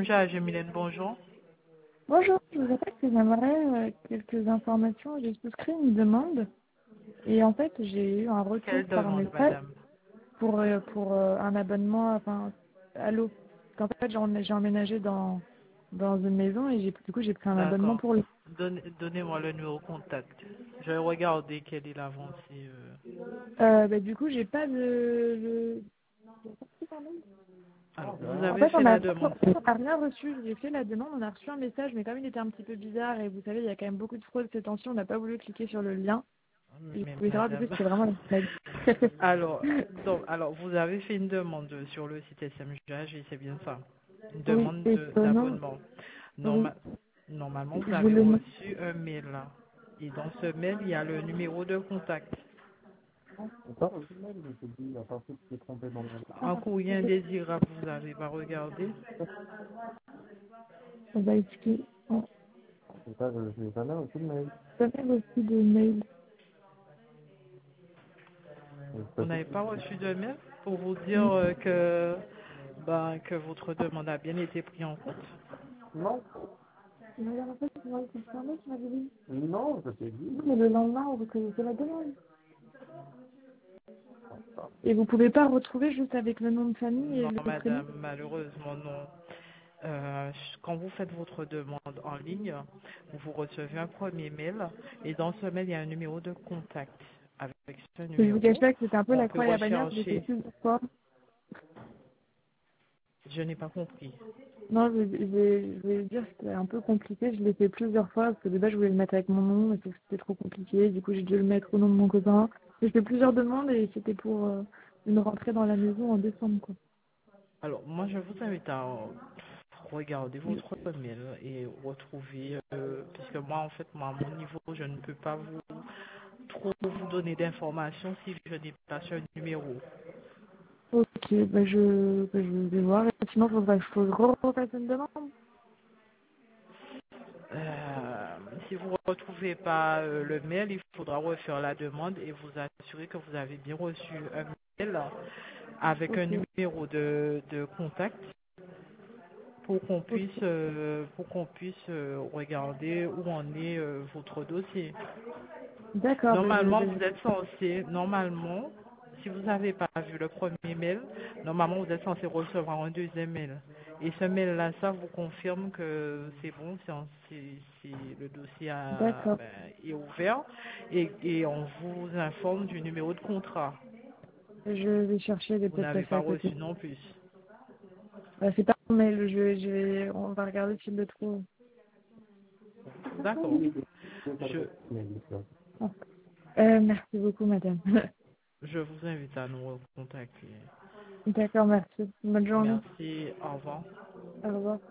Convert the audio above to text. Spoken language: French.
SMJ, Mylène, bonjour. Bonjour, je vous appelle parce que j'aimerais quelques informations. J'ai souscrit une demande et en fait j'ai eu un retour Quelle par demande, message madame? pour un abonnement à l'eau. Parce qu'en fait j'ai emménagé dans une maison et du coup j'ai pris un abonnement D'accord. pour l'eau. Donnez-moi le numéro contact. Je vais regarder quelle est l'avancée. Du coup j'ai pas de... Alors, vous En avez fait fait la demande. on a rien reçu. J'ai fait la demande, on a reçu un message mais comme il était un petit peu bizarre et vous savez il y a quand même beaucoup de fraude ces temps-ci, on n'a pas voulu cliquer sur le lien. Et je Mais voulais savoir du coup madame. si c'est vraiment la blague. Alors, donc, vous avez fait une demande sur le site SMJ, et c'est bien ça. Une Oui, demande et non, d'abonnement. oui, Normalement, vous je avez voulais... reçu un mail. Et dans ce mail, il y a le numéro de contact. Un courrier indésirable, vous n'avez pas regardé? On va expliquer. Jamais reçu de mail. Vous n'avez pas reçu de mail pour vous dire que votre demande a bien été prise en compte? Mais en fait, c'est moi qui confirmé qui m'avait dit. Mais le lendemain, on reconnaissait la demande. Et vous pouvez pas retrouver juste avec le nom de famille et Non, le prénom? madame, malheureusement, non. Quand vous faites votre demande en ligne, vous recevez un premier mail et dans ce mail, il y a un numéro de contact. Avec ce Et je vous cache numéro, pas que c'était un peu on la peut croix et la bannière, je l'ai fait rechercher. plusieurs fois. Je n'ai pas compris. Non, je vais dire que c'était un peu compliqué, je l'ai fait plusieurs fois, parce que de base je voulais le mettre avec mon nom, mais sauf que c'était trop compliqué, du coup j'ai dû le mettre au nom de mon copain. J'ai fait plusieurs demandes et c'était pour une rentrée dans la maison en décembre, quoi. Alors, moi, je vous invite à regarder votre mail et retrouver, puisque moi, en fait, moi, à mon niveau, je ne peux pas trop vous donner d'informations si je n'ai pas ce numéro. Ok, je vais voir. Et sinon, faut que je refasse une demande. Si vous ne retrouvez pas le mail, il faudra refaire la demande et vous assurer que vous avez bien reçu un mail avec un Ok, numéro de contact ok. pour qu'on puisse regarder où en est votre dossier. D'accord, Normalement, vous êtes censé, normalement, si vous n'avez pas vu le premier mail, normalement, vous êtes censé recevoir un deuxième mail. Et ce mail-là, ça vous confirme que c'est bon, le dossier d'accord. est ouvert et on vous informe du numéro de contrat. Je vais chercher, j'ai Vous peut-être n'avez passé pas à côté. reçu non plus. C'est pas un mail, on va regarder s'il le trouve. D'accord. Je, Ah. Merci beaucoup, madame. je vous invite à nous recontacter. D'accord, merci. Bonne journée. Merci, au revoir. Au revoir.